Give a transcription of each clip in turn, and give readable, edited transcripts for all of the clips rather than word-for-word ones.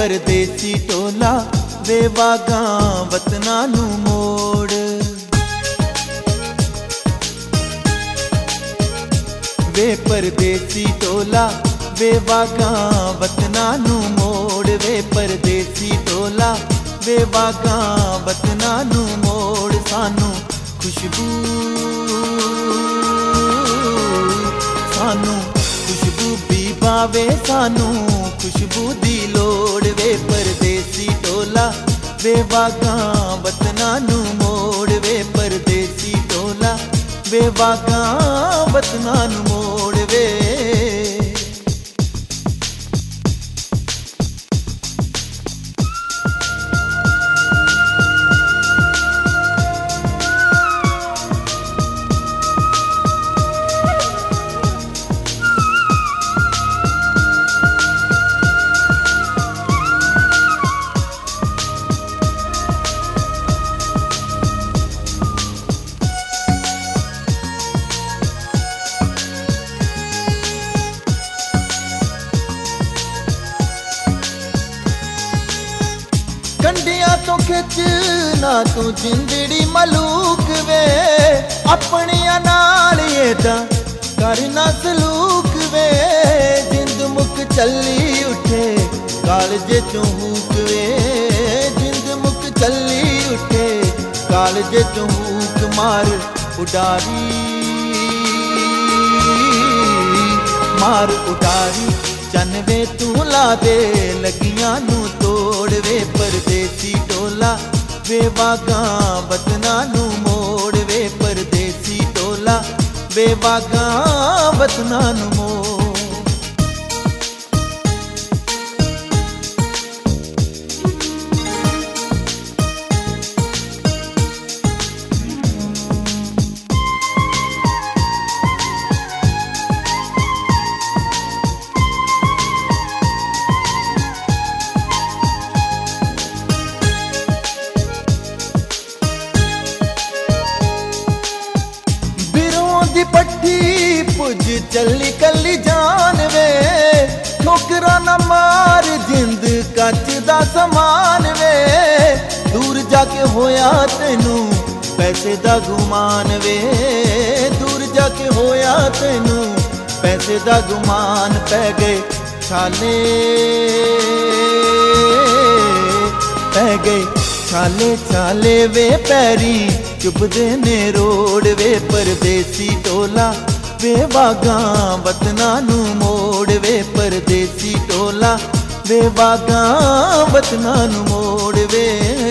परदेसी टोला वे वागा वतना नू मोड़। वे परदेसी टोला वे वागा वतना नू मोड़। वे परदेसी टोला वे वागा वतना नू मोड़। सानू खुशबू भी पावे सानू खुशबू दी लोड़। वे परदेसी टोला वे वागा वतना नू मोड़। वे परदेसी टोला वे वागा वतना नू मोड़। वे कंडिया तो खिच ना तू जिंदड़ी मलूक वे। अपनिया नाल एदा करना सलूक वे। जिंद मुक चली उठे कालजे चों हूक वे। जिंद मुक चली उठे कालजे चों हूक। मार उडारी चन वे तू ला दे लगियां नू तोड़। वे परदेसी टोला वे वागा वतना नू मोड़। वे परदेसी टोला वे वागा वतना नू मोड़। दी पट्टी पुज चली कली जान वे। ठोकरा न मार जिंद कच दा समान वे। दूर जाके होया तेनू पैसे दा गुमान वे। दूर जाके होया तेनू पैसे दा गुमान। पै गए छाले छाले वे पैरी चुभदे ने रोड़। वे परदेसी टोला वे वागा वतना नू मोड़। वे परदेसी टोला वे वागा वतना नू मोड़। वे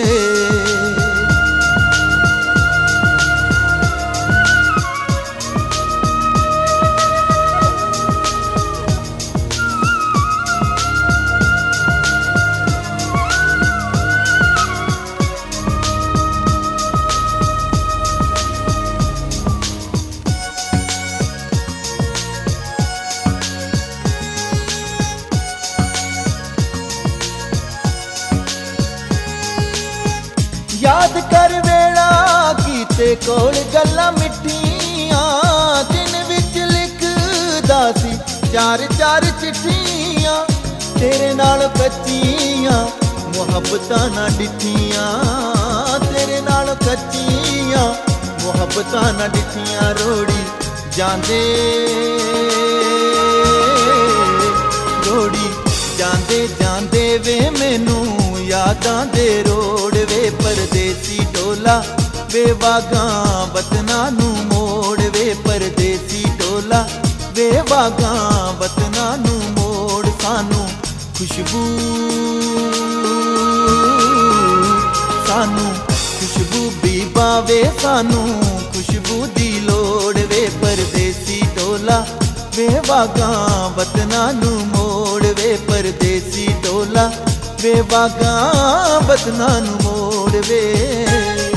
याद कर वेला कीते कोल गल्लां मिठियां। दिन विच लिखदा सी चार चार चिट्ठियां। तेरे नाल कच्चियां मुहब्बतां ना डिठियां। तेरे नाल कच्चियां मुहब्बतां ना डिठियां। रोड़ी जांदे वे मैनू यादां दे रोड़। वे परदेसी टोला वे वागा वतना नू मोड़। वे परदेसी टोला वे वागा वतना नू मोड़। सानू खुशबू भी पावे सानू खुशबू दी लोड़। वे परदेसी टोला वे वागा वतना नू मोड़। वे परदेसी टोला वे वागा वतना नू मोड़। वे